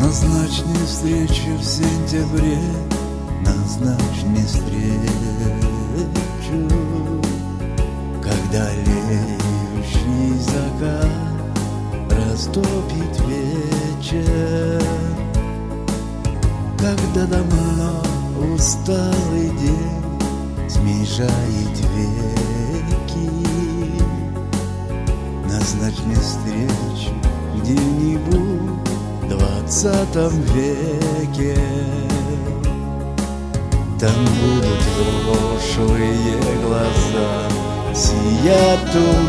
Назначь мне встречу в сентябре, назначь мне встречу, когда леющий закат растопит вечер, когда давно усталый день смежает веки. Назначь мне встречу где-нибудь в 20 веке. Там будут прошлые глаза сиять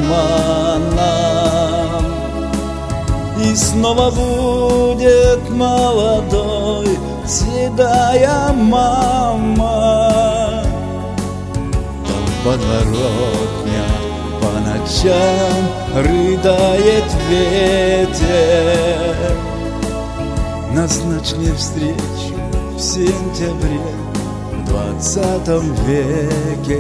туманом, и снова будет молодой седая мама. Там подворотня по ночам рыдает ветер. Назначь мне встречу в сентябре в 20 веке.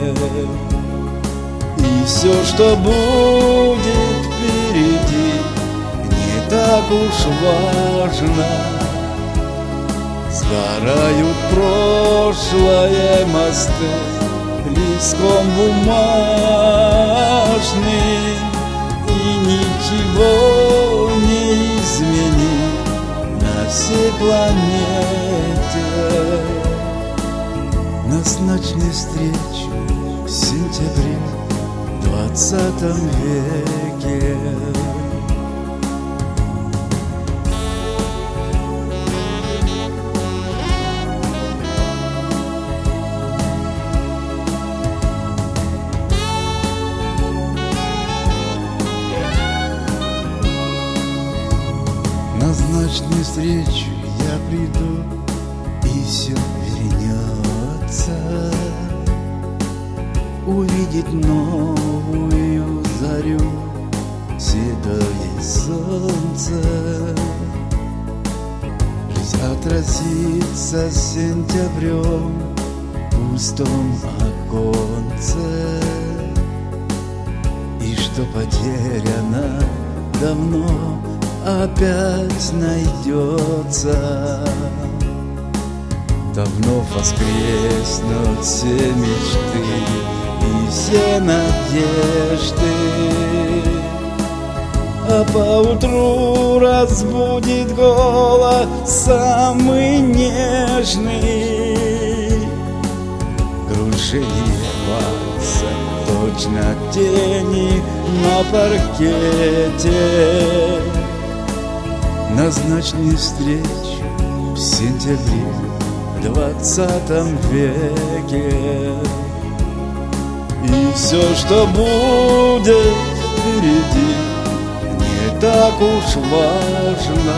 И все, что будет впереди, не так уж важно. Сгорают прошлое мосты листком бумажным, и ничего не изменить на всей планете. Назначь мне встречу в сентябре в 20 веке. Назначь мне встречу, я приду, и все вернется. Увидеть новую зарю, седое солнце. Жизнь отразится сентябрем в пустом оконце. И что потеряно давно, опять найдется. Давно воскреснут все мечты и все надежды, а поутру разбудит голос самый нежный. Кружение вальса, точно тени на паркете. Назначь мне встречу в сентябре в 20 веке. И все, что будет впереди, не так уж важно.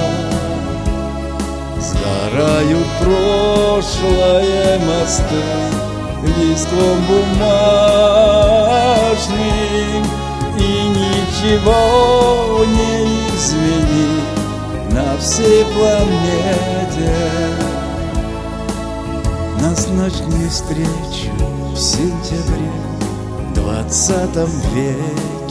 Сгорают прошлое мосты листком бумажным, и ничего не изменить на всей планете. Назначь мне встречу в сентябре в 20 веке.